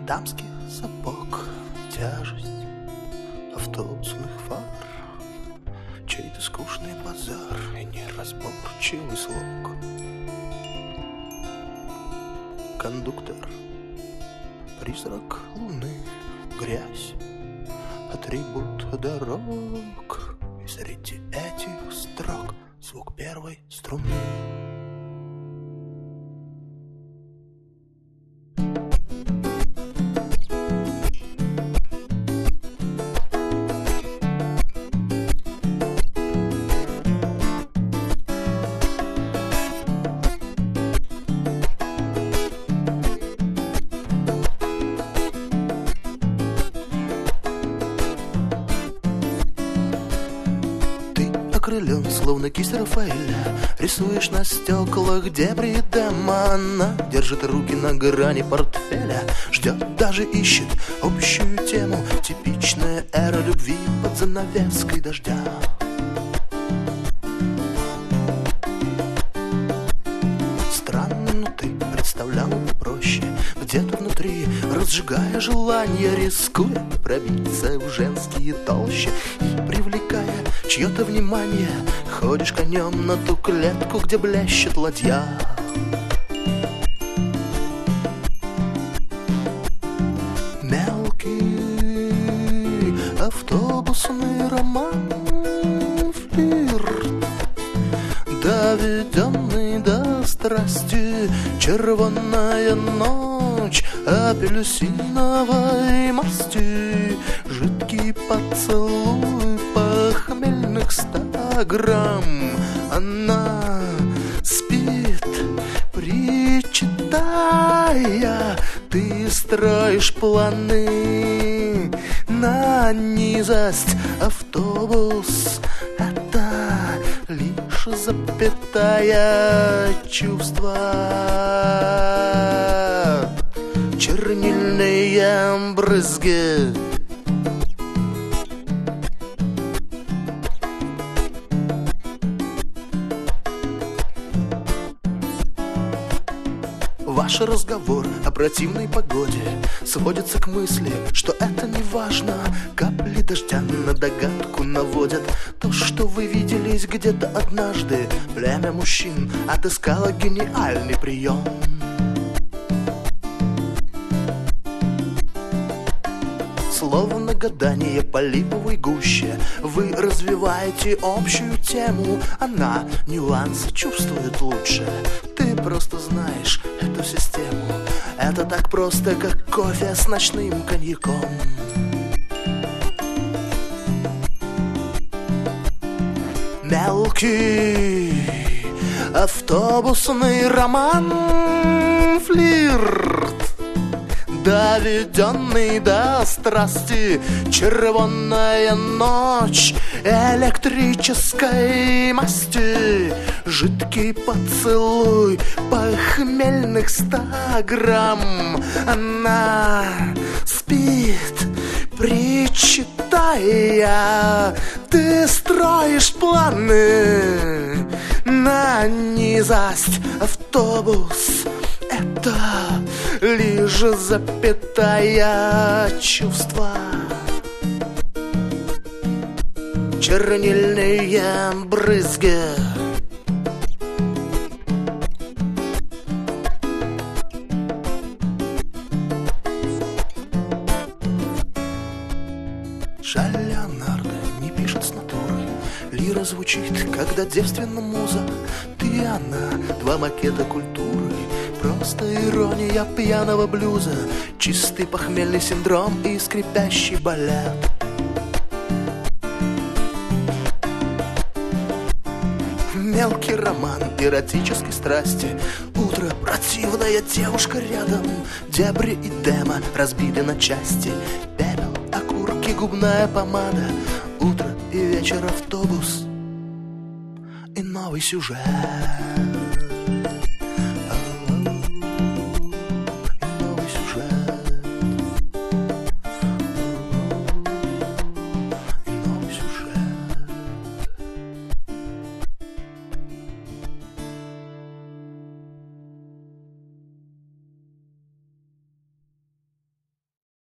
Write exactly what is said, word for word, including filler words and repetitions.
дамских сапог, тяжесть автобусных фар, чей-то скучный базар и неразборчивый слог. Кондуктор, призрак луны, грязь, атрибут дорог. И среди этих строк звук первой струны. Окрылен, словно кисть Рафаэля, рисуешь на стеклах дебри демона. Держит руки на грани портфеля, ждет, даже ищет общую тему. Типичная эра любви под занавеской дождя. Странно, но ты представлял это проще. Где-то внутри, разжигая желание, рискуя пробиться в женские толщи и привлекая чье-то внимание, ходишь конем на ту клетку, где блещет ладья. Мелкий автобусный роман, флирт, доведенный до страсти, червонная ночь апельсиновой масти, жидкий поцелуй похмельных ста грамм. Она спит, причитая, ты строишь планы на низость. Автобус — это лишь запятая чувства, чернильные брызги. Ваш разговор о противной погоде сводится к мысли, что это не важно. Капли дождя на догадку наводят то, что вы виделись где-то однажды. Племя мужчин отыскало гениальный прием. Словно гадание по липовой гуще, вы развиваете общую тему. Она нюансы чувствует лучше. Ты просто знаешь эту систему. Это так просто, как кофе с ночным коньяком. Мелкий автобусный роман, флирт, доведенный до страсти, червонная ночь электрической масти, жидкий поцелуй похмельных ста грамм. Она спит, причитая, ты строишь планы на низость. Автобус — это лишь запятая чувства, чернильные брызги. Жаль, Леонардо не пишет с натурой. Лира звучит, когда девственна муза. Ты и она, два макета культуры. Просто ирония пьяного блюза, чистый похмельный синдром и скрипящий балет. Мелкий роман эротической страсти. Утро, противная девушка рядом. Дебри и демо разбиты на части. Пепел, окурки, губная помада. Утро и вечер, автобус и новый сюжет.